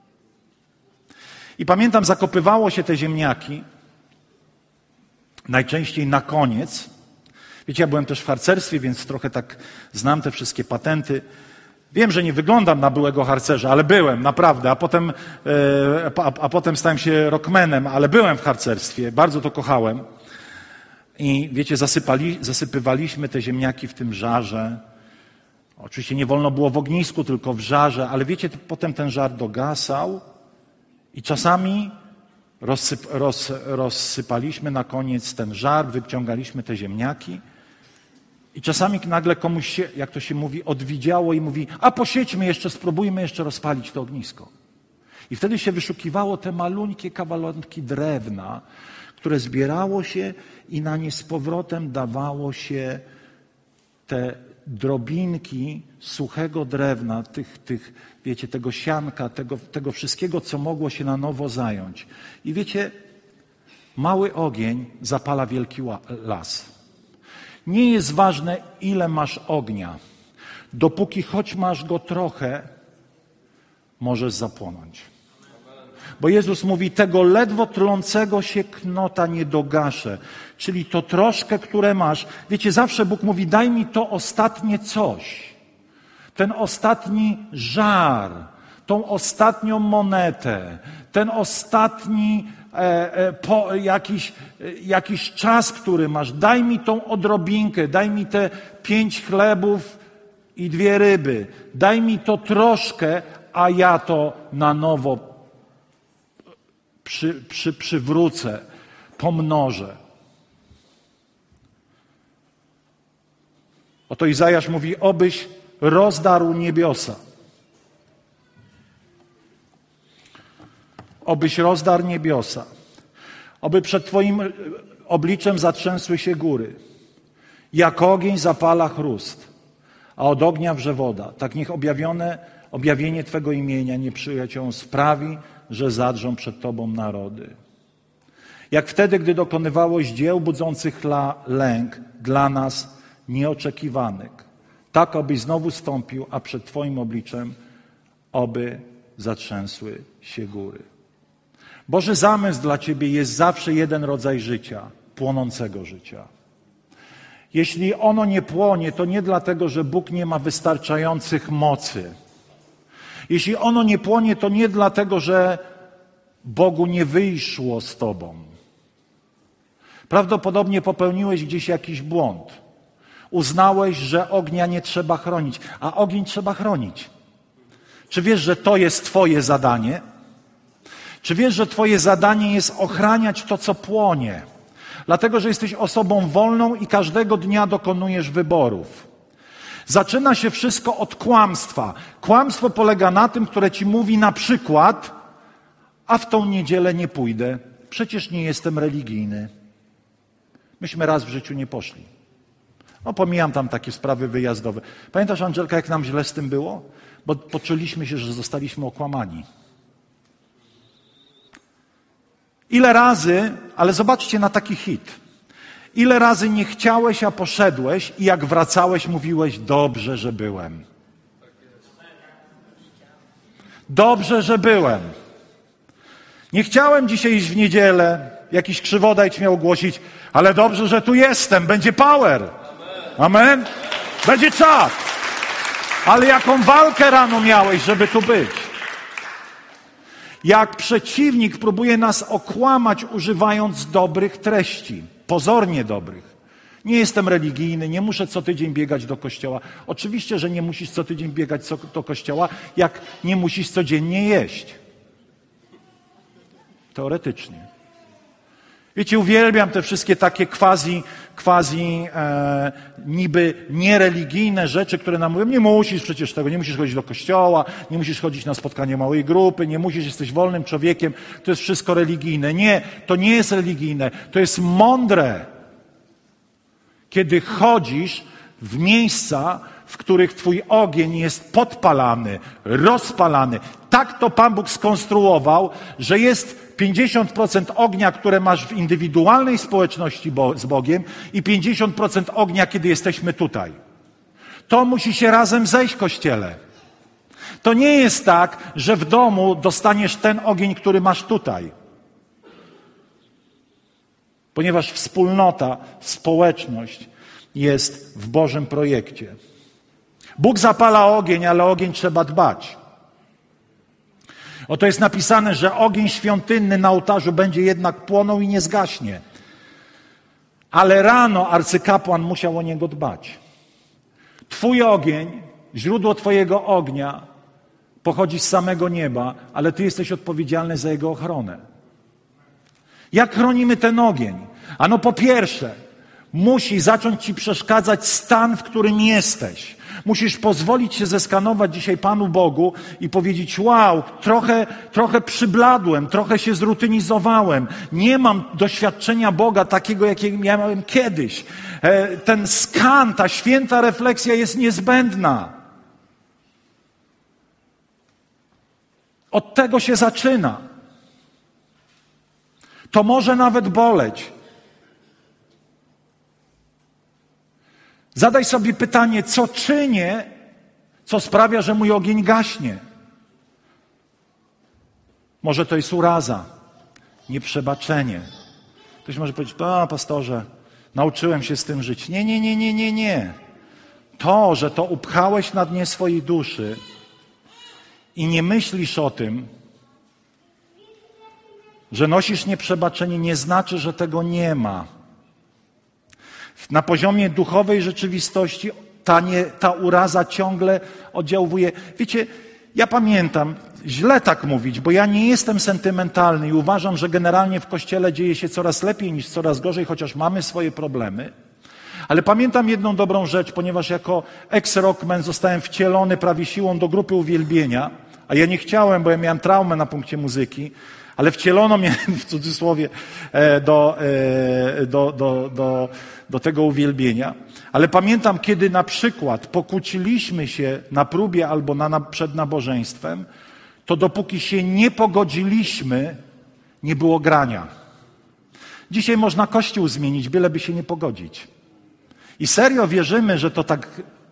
I pamiętam, zakopywało się te ziemniaki najczęściej na koniec. Wiecie, ja byłem też w harcerstwie, więc trochę tak znam te wszystkie patenty. Wiem, że nie wyglądam na byłego harcerza, ale byłem, naprawdę. A potem, e, a, a potem stałem się rockmanem, ale byłem w harcerstwie, bardzo to kochałem. I wiecie, zasypali, zasypywaliśmy te ziemniaki w tym żarze. Oczywiście nie wolno było w ognisku, tylko w żarze, ale wiecie, potem ten żar dogasał i czasami rozsyp, roz, rozsypaliśmy na koniec ten żar, wyciągaliśmy te ziemniaki. I czasami nagle komuś się, jak to się mówi, odwidziało i mówi, a posiedźmy jeszcze, spróbujmy jeszcze rozpalić to ognisko. I wtedy się wyszukiwało te malunkie kawałki drewna, które zbierało się i na nie z powrotem dawało się te drobinki suchego drewna, tych, tych wiecie, tego sianka, tego, tego wszystkiego, co mogło się na nowo zająć. I wiecie, mały ogień zapala wielki las. Nie jest ważne, ile masz ognia. Dopóki choć masz go trochę, możesz zapłonąć. Bo Jezus mówi, tego ledwo tlącego się knota nie dogaszę. Czyli to troszkę, które masz. Wiecie, zawsze Bóg mówi, daj mi to ostatnie coś. Ten ostatni żar, tą ostatnią monetę, ten ostatni e, e, po, jakiś, e, jakiś czas, który masz. Daj mi tą odrobinkę, daj mi te pięć chlebów i dwie ryby. Daj mi to troszkę, a ja to na nowo przy, przy, przywrócę, pomnożę. Oto Izajasz mówi, obyś rozdarł niebiosa. Obyś rozdarł niebiosa. Oby przed Twoim obliczem zatrzęsły się góry. Jak ogień zapala chrust, a od ognia wrze woda. Tak niech objawione, objawienie Twego imienia nieprzyjaciółom sprawi, że zadrżą przed Tobą narody. Jak wtedy, gdy dokonywałeś dzieł budzących lęk dla nas nieoczekiwanych. Tak, abyś znowu stąpił, a przed Twoim obliczem oby zatrzęsły się góry. Boży zamysł dla Ciebie jest zawsze jeden rodzaj życia, płonącego życia. Jeśli ono nie płonie, to nie dlatego, że Bóg nie ma wystarczających mocy. Jeśli ono nie płonie, to nie dlatego, że Bogu nie wyszło z tobą. Prawdopodobnie popełniłeś gdzieś jakiś błąd. Uznałeś, że ognia nie trzeba chronić, a ogień trzeba chronić. Czy wiesz, że to jest twoje zadanie? Czy wiesz, że twoje zadanie jest ochraniać to, co płonie? Dlatego, że jesteś osobą wolną i każdego dnia dokonujesz wyborów. Zaczyna się wszystko od kłamstwa. Kłamstwo polega na tym, które ci mówi na przykład, a w tą niedzielę nie pójdę, przecież nie jestem religijny. Myśmy raz w życiu nie poszli. No, pomijam tam takie sprawy wyjazdowe. Pamiętasz, Angelka, jak nam źle z tym było? Bo poczuliśmy się, że zostaliśmy okłamani. Ile razy, ale zobaczcie na taki hit. Ile razy nie chciałeś, a poszedłeś i jak wracałeś, mówiłeś, dobrze, że byłem. Dobrze, że byłem. Nie chciałem dzisiaj iść w niedzielę, jakiś krzywodajć miał ogłosić, ale dobrze, że tu jestem, będzie power. Amen. Będzie czas. Ale jaką walkę rano miałeś, żeby tu być? Jak przeciwnik próbuje nas okłamać, używając dobrych treści, pozornie dobrych. Nie jestem religijny, nie muszę co tydzień biegać do kościoła. Oczywiście, że nie musisz co tydzień biegać do kościoła, jak nie musisz codziennie jeść. Teoretycznie. Wiecie, uwielbiam te wszystkie takie quasi, quasi e, niby niereligijne rzeczy, które nam mówią, nie musisz przecież tego, nie musisz chodzić do kościoła, nie musisz chodzić na spotkanie małej grupy, nie musisz, jesteś wolnym człowiekiem, to jest wszystko religijne. Nie, to nie jest religijne, to jest mądre. Kiedy chodzisz w miejsca, w których twój ogień jest podpalany, rozpalany. Tak to Pan Bóg skonstruował, że jest pięćdziesiąt procent ognia, które masz w indywidualnej społeczności z Bogiem i pięćdziesiąt procent ognia, kiedy jesteśmy tutaj. To musi się razem zejść, Kościele. To nie jest tak, że w domu dostaniesz ten ogień, który masz tutaj. Ponieważ wspólnota, społeczność jest w Bożym projekcie. Bóg zapala ogień, ale o ogień trzeba dbać. Oto jest napisane, że ogień świątynny na ołtarzu będzie jednak płonął i nie zgaśnie. Ale rano arcykapłan musiał o niego dbać. Twój ogień, źródło twojego ognia pochodzi z samego nieba, ale ty jesteś odpowiedzialny za jego ochronę. Jak chronimy ten ogień? Ano po pierwsze, musi zacząć ci przeszkadzać stan, w którym jesteś. Musisz pozwolić się zeskanować dzisiaj Panu Bogu i powiedzieć, wow, trochę, trochę przybladłem, trochę się zrutynizowałem. Nie mam doświadczenia Boga takiego, jakiego miałem kiedyś. Ten skan, ta święta refleksja jest niezbędna. Od tego się zaczyna. To może nawet boleć. Zadaj sobie pytanie, co czynię, co sprawia, że mój ogień gaśnie. Może to jest uraza, nieprzebaczenie. Ktoś może powiedzieć, a pastorze, nauczyłem się z tym żyć. Nie, nie, nie, nie, nie, nie. To, że to upchałeś na dnie swojej duszy i nie myślisz o tym, że nosisz nieprzebaczenie, nie znaczy, że tego nie ma. Na poziomie duchowej rzeczywistości ta, nie, ta uraza ciągle oddziałuje. Wiecie, ja pamiętam, źle tak mówić, bo ja nie jestem sentymentalny i uważam, że generalnie w Kościele dzieje się coraz lepiej niż coraz gorzej, chociaż mamy swoje problemy. Ale pamiętam jedną dobrą rzecz, ponieważ jako ex-rockman zostałem wcielony prawie siłą do grupy uwielbienia, a ja nie chciałem, bo ja miałem traumę na punkcie muzyki, ale wcielono mnie, w cudzysłowie, do, do, do, do, do tego uwielbienia. Ale pamiętam, kiedy na przykład pokłóciliśmy się na próbie albo na, przed nabożeństwem, to dopóki się nie pogodziliśmy, nie było grania. Dzisiaj można Kościół zmienić, byleby się nie pogodzić. I serio wierzymy, że to tak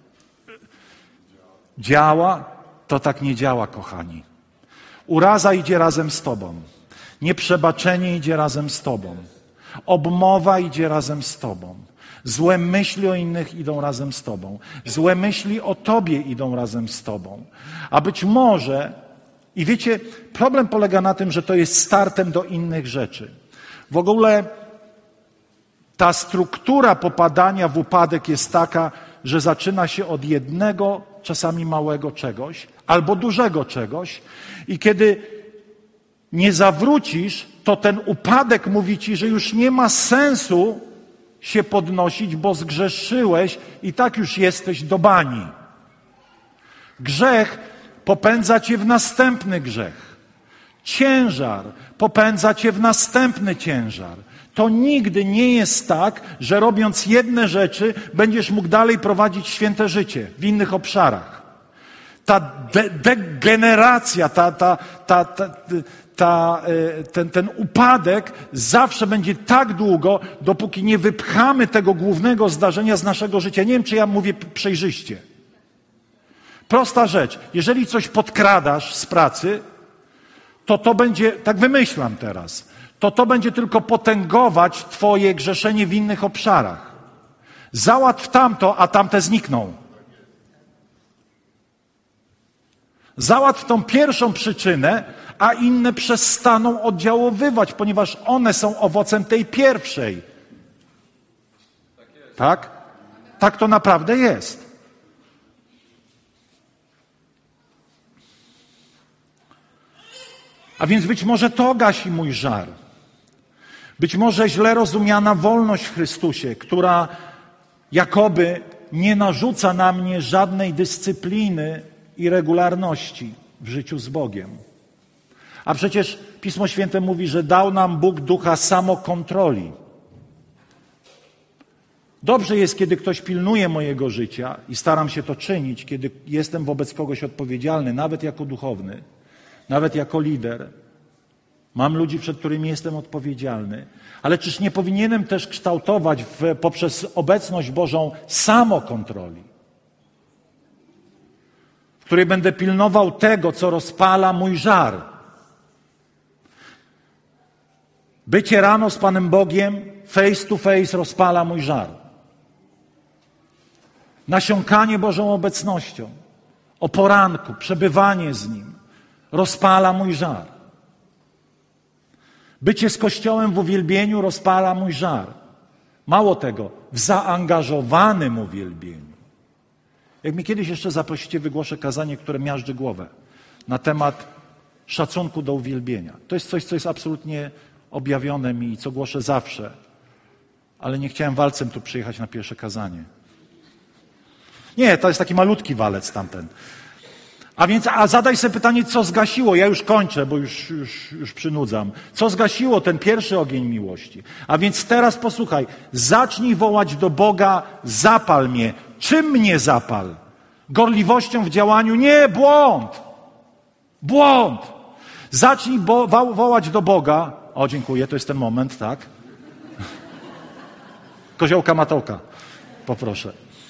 działa? To tak nie działa, kochani. Uraza idzie razem z tobą. Nieprzebaczenie idzie razem z tobą. Obmowa idzie razem z tobą. Złe myśli o innych idą razem z tobą. Złe myśli o tobie idą razem z tobą. A być może I wiecie, problem polega na tym, że to jest startem do innych rzeczy. W ogóle ta struktura popadania w upadek jest taka, że zaczyna się od jednego, czasami małego czegoś, albo dużego czegoś i kiedy nie zawrócisz, to ten upadek mówi ci, że już nie ma sensu się podnosić, bo zgrzeszyłeś i tak już jesteś do bani. Grzech popędza cię w następny grzech. Ciężar popędza cię w następny ciężar. To nigdy nie jest tak, że robiąc jedne rzeczy będziesz mógł dalej prowadzić święte życie w innych obszarach. Ta de- degeneracja, ta, ta, ta, ta, ta, ten, ten upadek zawsze będzie tak długo, dopóki nie wypchamy tego głównego zdarzenia z naszego życia. Nie wiem, czy ja mówię przejrzyście. Prosta rzecz. Jeżeli coś podkradasz z pracy, to to będzie, tak wymyślam teraz, to to będzie tylko potęgować twoje grzeszenie w innych obszarach. Załatw tamto, a tamte znikną. Załatw tą pierwszą przyczynę, a inne przestaną oddziaływać, ponieważ one są owocem tej pierwszej. Tak? Tak to naprawdę jest. A więc być może to gasi mój żar. Być może źle rozumiana wolność w Chrystusie, która jakoby nie narzuca na mnie żadnej dyscypliny i regularności w życiu z Bogiem. A przecież Pismo Święte mówi, że dał nam Bóg ducha samokontroli. Dobrze jest, kiedy ktoś pilnuje mojego życia i staram się to czynić, kiedy jestem wobec kogoś odpowiedzialny, nawet jako duchowny, nawet jako lider. Mam ludzi, przed którymi jestem odpowiedzialny. Ale czyż nie powinienem też kształtować w, poprzez obecność Bożą samokontroli, w której będę pilnował tego, co rozpala mój żar. Bycie rano z Panem Bogiem face to face rozpala mój żar. Nasiąkanie Bożą obecnością, o poranku, przebywanie z Nim rozpala mój żar. Bycie z Kościołem w uwielbieniu rozpala mój żar. Mało tego, w zaangażowanym uwielbieniu. Jak mi kiedyś jeszcze zaprosicie, wygłoszę kazanie, które miażdży głowę na temat szacunku do uwielbienia. To jest coś, co jest absolutnie objawione mi i co głoszę zawsze. Ale nie chciałem walcem tu przyjechać na pierwsze kazanie. Nie, to jest taki malutki walec tamten. A więc, a zadaj sobie pytanie, co zgasiło, ja już kończę, bo już, już, już przynudzam, co zgasiło ten pierwszy ogień miłości. A więc teraz posłuchaj, zacznij wołać do Boga, zapal mnie. Czym mnie zapal? Gorliwością w działaniu? Nie, błąd! Błąd! Zacznij bo, wo, wołać do Boga. O, dziękuję, to jest ten moment, tak? Koziołka Matołka, poproszę.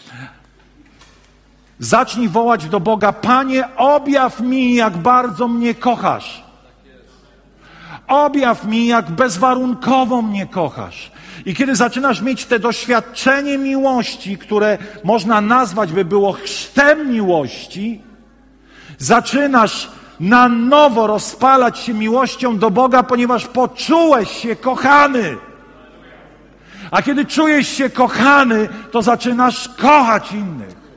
Zacznij wołać do Boga, Panie, objaw mi, jak bardzo mnie kochasz. Objaw mi, jak bezwarunkowo mnie kochasz. I kiedy zaczynasz mieć te doświadczenie miłości, które można nazwać by było chrztem miłości, zaczynasz na nowo rozpalać się miłością do Boga, ponieważ poczułeś się kochany. A kiedy czujesz się kochany, to zaczynasz kochać innych.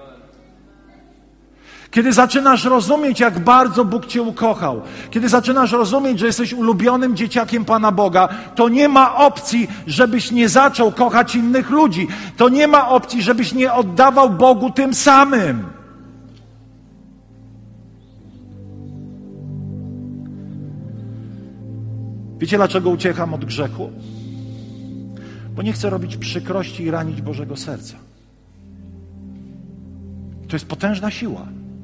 Kiedy zaczynasz rozumieć, jak bardzo Bóg cię ukochał, kiedy zaczynasz rozumieć, że jesteś ulubionym dzieciakiem Pana Boga, to nie ma opcji, żebyś nie zaczął kochać innych ludzi. To nie ma opcji, żebyś nie oddawał Bogu tym samym. Wiecie, dlaczego uciekam od grzechu? Bo nie chcę robić przykrości i ranić Bożego serca. To jest potężna siła.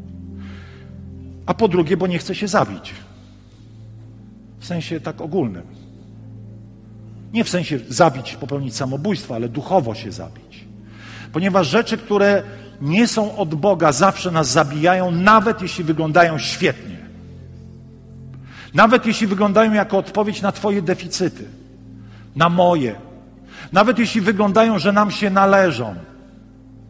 A po drugie, bo nie chcę się zabić. W sensie tak ogólnym. Nie w sensie zabić, popełnić samobójstwo, ale duchowo się zabić. Ponieważ rzeczy, które nie są od Boga, zawsze nas zabijają, nawet jeśli wyglądają świetnie. Nawet jeśli wyglądają jako odpowiedź na Twoje deficyty, na moje. Nawet jeśli wyglądają, że nam się należą.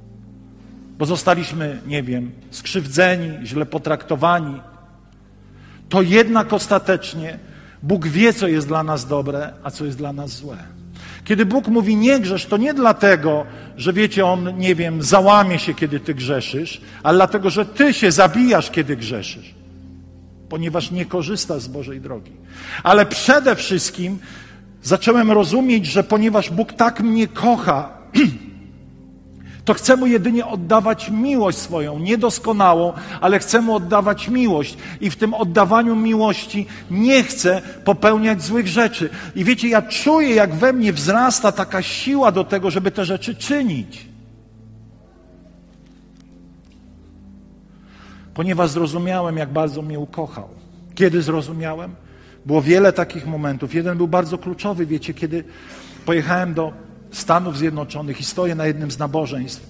Bo zostaliśmy, nie wiem, skrzywdzeni, źle potraktowani. to jednak ostatecznie Bóg wie, co jest dla nas dobre, a co jest dla nas złe. Kiedy Bóg mówi nie grzesz, to nie dlatego, że wiecie, On, nie wiem, załamie się, kiedy ty grzeszysz, ale dlatego, że ty się zabijasz, kiedy grzeszysz, ponieważ nie korzystasz z Bożej drogi. Ale przede wszystkim zacząłem rozumieć, że ponieważ Bóg tak mnie kocha, to chcę Mu jedynie oddawać miłość swoją, niedoskonałą, ale chcę Mu oddawać miłość. I w tym oddawaniu miłości nie chcę popełniać złych rzeczy. I wiecie, ja czuję, jak we mnie wzrasta taka siła do tego, żeby te rzeczy czynić. Ponieważ zrozumiałem, jak bardzo mnie ukochał. Kiedy zrozumiałem? Było wiele takich momentów. Jeden był bardzo kluczowy, wiecie, kiedy pojechałem do Stanów Zjednoczonych i stoję na jednym z nabożeństw.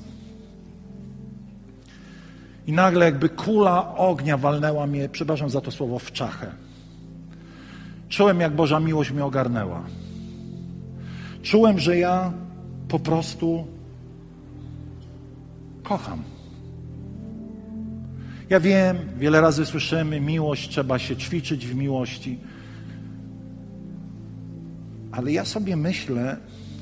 I nagle jakby kula ognia walnęła mnie, przepraszam za to słowo, w czachę. Czułem, jak Boża miłość mnie ogarnęła. Czułem, że ja po prostu kocham. Ja wiem, wiele razy słyszymy, miłość, trzeba się ćwiczyć w miłości. Ale ja sobie myślę,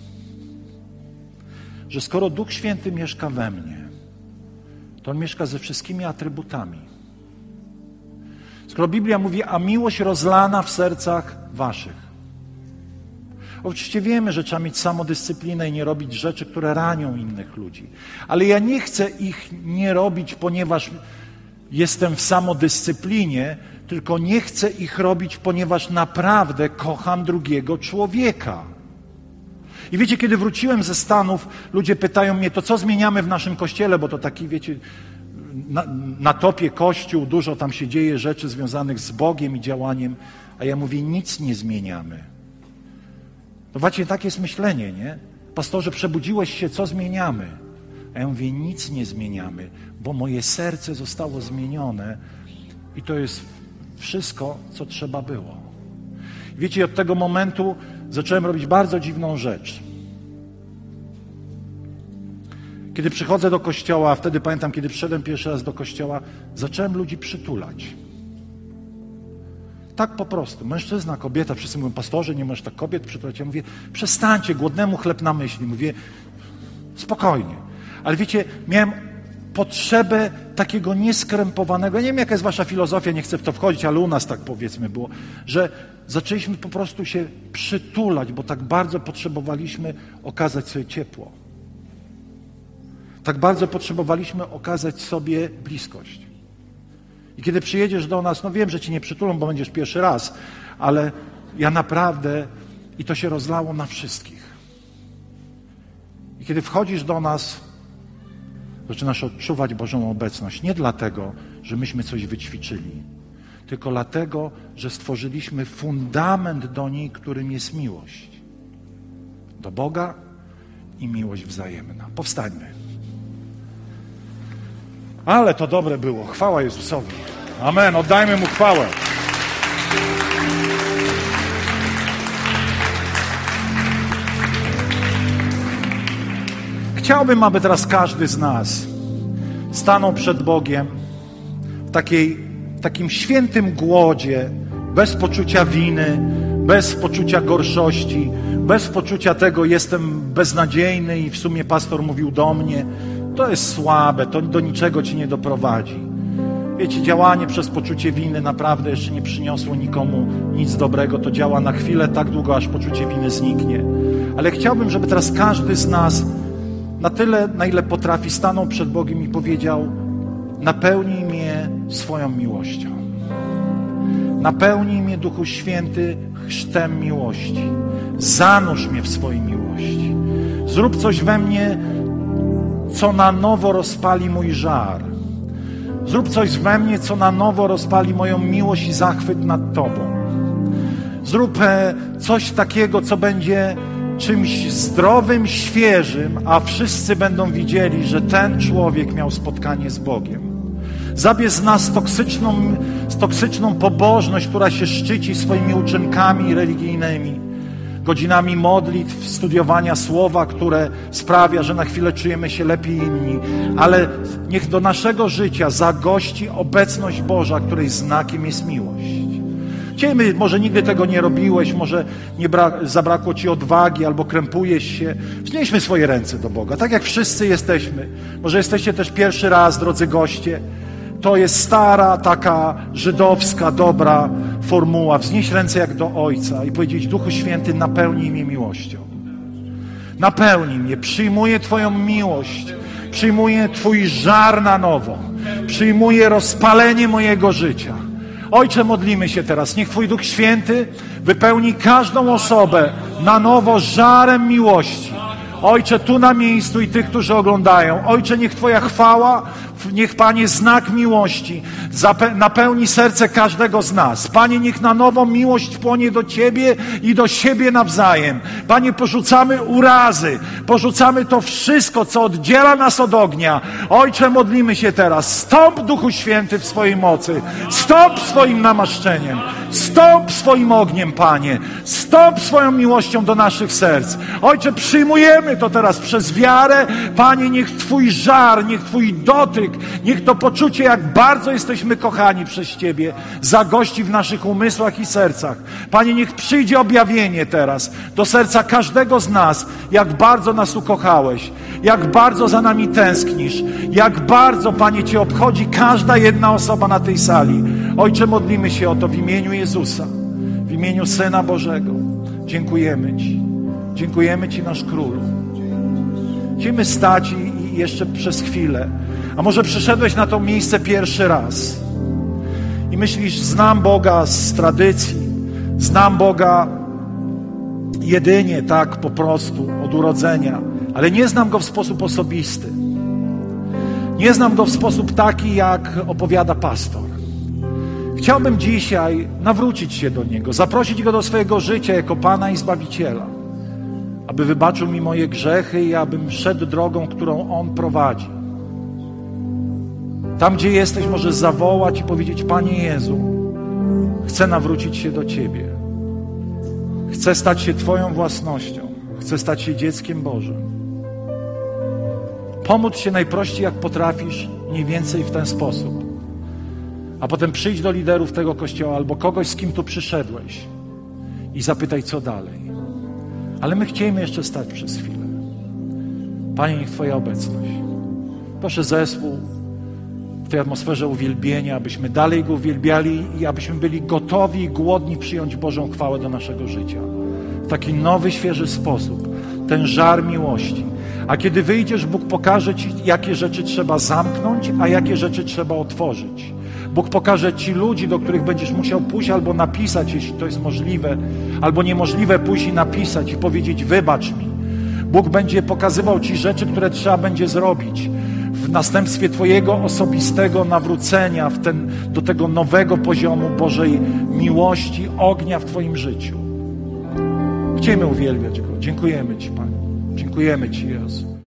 że skoro Duch Święty mieszka we mnie, to On mieszka ze wszystkimi atrybutami. Skoro Biblia mówi, a miłość rozlana w sercach waszych. Oczywiście wiemy, że trzeba mieć samodyscyplinę i nie robić rzeczy, które ranią innych ludzi. Ale ja nie chcę ich nie robić, ponieważ jestem w samodyscyplinie, tylko nie chcę ich robić, ponieważ naprawdę kocham drugiego człowieka. I wiecie, kiedy wróciłem ze Stanów, ludzie pytają mnie, to co zmieniamy w naszym kościele, bo to taki, wiecie, na, na topie kościół, dużo tam się dzieje rzeczy związanych z Bogiem i działaniem, a ja mówię, nic nie zmieniamy. To właśnie takie jest myślenie, nie? Pastorze, przebudziłeś się, co zmieniamy? A ja mówię, nic nie zmieniamy, bo moje serce zostało zmienione i to jest wszystko, co trzeba było. Wiecie, od tego momentu zacząłem robić bardzo dziwną rzecz. Kiedy przychodzę do kościoła, a wtedy pamiętam, kiedy przyszedłem pierwszy raz do kościoła, zacząłem ludzi przytulać. Tak po prostu. Mężczyzna, kobieta, wszyscy mówią, pastorze, nie możesz tak kobiet przytulać. Ja mówię, przestańcie, głodnemu chleb na myśli. Mówię, spokojnie. Ale wiecie, miałem potrzebę takiego nieskrępowanego, nie wiem, jaka jest wasza filozofia, nie chcę w to wchodzić, ale u nas tak powiedzmy było, że zaczęliśmy po prostu się przytulać, bo tak bardzo potrzebowaliśmy okazać sobie ciepło. Tak bardzo potrzebowaliśmy okazać sobie bliskość. I kiedy przyjedziesz do nas, no wiem, że ci nie przytulą, bo będziesz pierwszy raz, ale ja naprawdę, i to się rozlało na wszystkich. I kiedy wchodzisz do nas, zaczynasz odczuwać Bożą obecność. Nie dlatego, że myśmy coś wyćwiczyli, tylko dlatego, że stworzyliśmy fundament do niej, którym jest miłość. Do Boga i miłość wzajemna. Powstańmy. Ale to dobre było. Chwała Jezusowi. Amen. Oddajmy Mu chwałę. Chciałbym, aby teraz każdy z nas stanął przed Bogiem w takiej, w takim świętym głodzie, bez poczucia winy, bez poczucia gorszości, bez poczucia tego, jestem beznadziejny i w sumie pastor mówił do mnie, to jest słabe, to do niczego ci nie doprowadzi. Wiecie, działanie przez poczucie winy naprawdę jeszcze nie przyniosło nikomu nic dobrego. To działa na chwilę, tak długo, aż poczucie winy zniknie. Ale chciałbym, żeby teraz każdy z nas na tyle, na ile potrafi, stanął przed Bogiem i powiedział, napełnij mnie swoją miłością. Napełnij mnie, Duchu Święty, chrztem miłości. Zanurz mnie w swojej miłości. Zrób coś we mnie, co na nowo rozpali mój żar. Zrób coś we mnie, co na nowo rozpali moją miłość i zachwyt nad Tobą. Zrób coś takiego, co będzie czymś zdrowym, świeżym, a wszyscy będą widzieli, że ten człowiek miał spotkanie z Bogiem. Zabierz z nas toksyczną, toksyczną pobożność, która się szczyci swoimi uczynkami religijnymi, godzinami modlitw, studiowania słowa, które sprawia, że na chwilę czujemy się lepiej inni, ale niech do naszego życia zagości obecność Boża, której znakiem jest miłość. Chciejmy, może nigdy tego nie robiłeś, może nie bra- zabrakło ci odwagi albo krępujesz się. Wznieśmy swoje ręce do Boga, tak jak wszyscy jesteśmy. Może jesteście też pierwszy raz, drodzy goście. To jest stara, taka żydowska, dobra formuła. Wznieść ręce jak do Ojca i powiedzieć: Duchu Święty, napełnij mnie miłością. Napełnij mnie, przyjmuję Twoją miłość, przyjmuję Twój żar na nowo, przyjmuję rozpalenie mojego życia. Ojcze, modlimy się teraz. Niech Twój Duch Święty wypełni każdą osobę na nowo żarem miłości. Ojcze, tu na miejscu i tych, którzy oglądają. Ojcze, niech Twoja chwała, niech, Panie, znak miłości napełni serce każdego z nas. Panie, niech na nowo miłość płonie do Ciebie i do siebie nawzajem. Panie, porzucamy urazy, porzucamy to wszystko, co oddziela nas od ognia. Ojcze, modlimy się teraz. Stąp, Duchu Święty, w swojej mocy. Stąp swoim namaszczeniem. Stąp swoim ogniem, Panie. Stąp swoją miłością do naszych serc. Ojcze, przyjmujemy to teraz przez wiarę. Panie, niech Twój żar, niech Twój dotyk, niech to poczucie, jak bardzo jesteśmy kochani przez Ciebie, zagości w naszych umysłach i sercach. Panie, niech przyjdzie objawienie teraz do serca każdego z nas, jak bardzo nas ukochałeś, jak bardzo za nami tęsknisz, jak bardzo, Panie, Cię obchodzi każda jedna osoba na tej sali. Ojcze, modlimy się o to w imieniu Jezusa, w imieniu Syna Bożego. Dziękujemy Ci. Dziękujemy Ci, nasz Królu. Chcemy stać i, i jeszcze przez chwilę. A może przyszedłeś na to miejsce pierwszy raz i myślisz: znam Boga z tradycji, znam Boga jedynie tak po prostu od urodzenia, ale nie znam Go w sposób osobisty. Nie znam Go w sposób taki, jak opowiada pastor. Chciałbym dzisiaj nawrócić się do Niego, zaprosić Go do swojego życia jako Pana i Zbawiciela, aby wybaczył mi moje grzechy i abym szedł drogą, którą On prowadzi. Tam, gdzie jesteś, możesz zawołać i powiedzieć: Panie Jezu, chcę nawrócić się do Ciebie. Chcę stać się Twoją własnością. Chcę stać się dzieckiem Bożym. Pomóc się najprościej, jak potrafisz, mniej więcej w ten sposób. A potem przyjdź do liderów tego kościoła albo kogoś, z kim tu przyszedłeś i zapytaj, co dalej. Ale my chcemy jeszcze stać przez chwilę. Panie, niech Twoja obecność. Proszę zespół w tej atmosferze uwielbienia, abyśmy dalej Go uwielbiali i abyśmy byli gotowi i głodni przyjąć Bożą chwałę do naszego życia. W taki nowy, świeży sposób. Ten żar miłości. A kiedy wyjdziesz, Bóg pokaże Ci, jakie rzeczy trzeba zamknąć, a jakie rzeczy trzeba otworzyć. Bóg pokaże Ci ludzi, do których będziesz musiał pójść albo napisać, jeśli to jest możliwe, albo niemożliwe, pójść i napisać i powiedzieć: wybacz mi. Bóg będzie pokazywał Ci rzeczy, które trzeba będzie zrobić w następstwie Twojego osobistego nawrócenia w ten, do tego nowego poziomu Bożej miłości, ognia w Twoim życiu. Chcemy uwielbiać Go. Dziękujemy Ci, Panie. Dziękujemy Ci, Jezu.